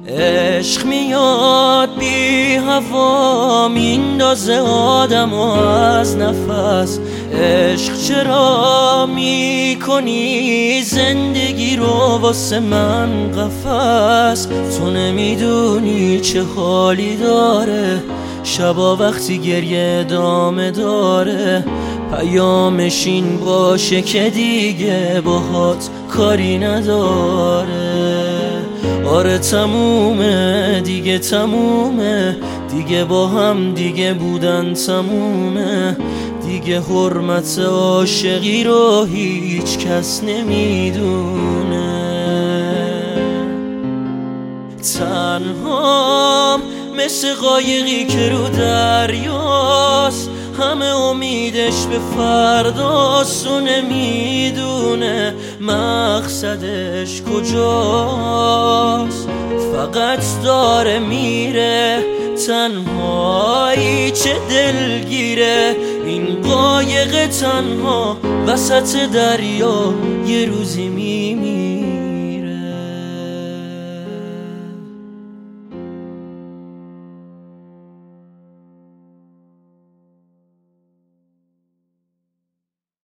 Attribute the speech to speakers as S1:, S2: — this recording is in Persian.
S1: عشق میاد بی هوا میندازه آدم از نفس. عشق چرا میکنی زندگی رو واسه من قفس؟ تو نمیدونی چه حالی داره شبا وقتی گریه ادامه داره. پیامش این باشه که دیگه باهات کاری نداره. آره تمومه دیگه، تمومه دیگه، با هم دیگه بودن تمومه دیگه. حرمت عاشقی رو هیچ کس نمیدونه. تنهام مثل قایقی که رو دریاست، همه امیدش به فرداست و نمیدونه مقصدش کجاست. فقط داره میره تنهایی، چه دلگیره این قایق تنها وسط دریا. یه روزی میمیره.